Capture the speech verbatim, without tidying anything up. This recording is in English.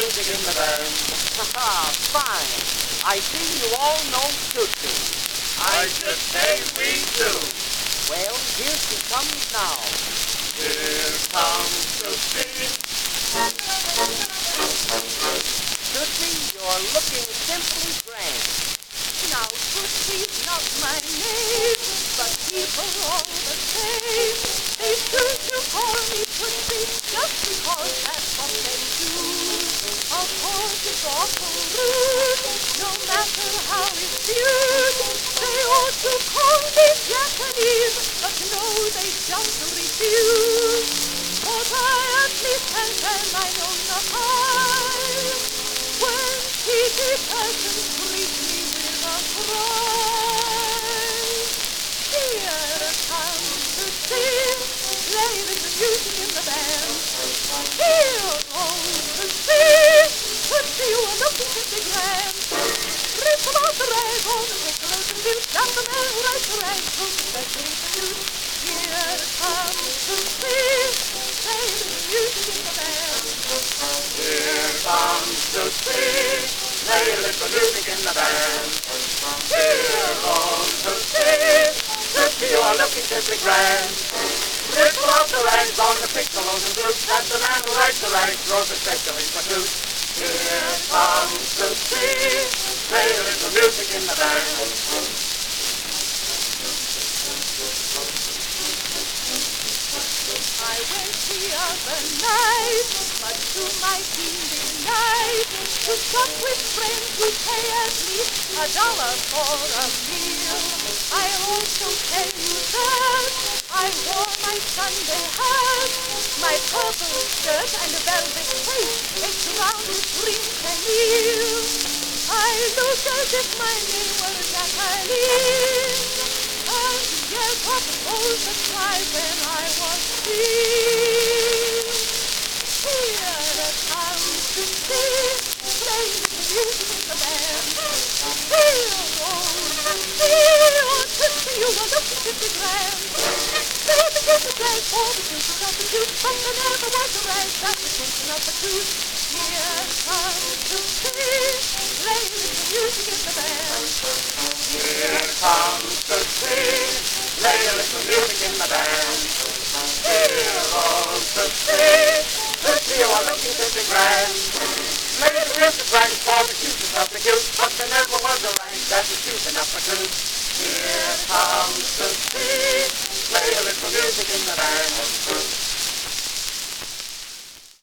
music in the band. Haha, fine. I see you all know Tootsie. I should say we do. Well, here she comes now. Here comes Tootsie. Tootsie, you're looking simply grand. Now, Tootsie's not my name, but people all the same, they choose to call me Tootsie just because that's what they choose. Of course, it's awful rude, no matter how it's viewed. They ought to call me Japanese, but no, they don't refuse. But I at least can tell my own high when cheeky persons greet me with a cry. Here comes Tootsie, play with the music in the band. Here goes Tootsie, Tootsie, you are looking pretty grand. Rip about the rag on the piccolo and you got the man who writes the rag from the special suit. Here comes Tootsie, play with the music in the band. Here comes Tootsie. Play a little music in the band. Here comes Tootsie. Tootsie, you are looking simply grand. Ripple off the rags on the piccolos and flutes. That's the man who writes the rags, throws especially for flute. Here comes Tootsie. Play a little music in the band. I went the other night, much to my keen delight, to shop with friends who pay at least a dollar for a meal. I'll also tell you that I wore my Sunday hat, my purple skirt and a velvet cape, it's round with green flanelle. I looked as if my name were Jacqueline, and yet what was the cry when I was free? Here comes Tootsie, playing the music in the band. Here goes Tootsie, oh Tootsie, you are looking pretty grand. There's a kiss of flag for the tunes of the tooth, but there never was a rag that's the tunes of the tooth. Here comes Tootsie, playing the music in the band. Here comes Tootsie. Play a little music in the band. Here goes Tootsie. Tootsie, you are looking simply grand. Play the rest of rank for the cutest of the cute, but there never was a rank that was cute enough for two. Here comes Tootsie. Play a little music in the band.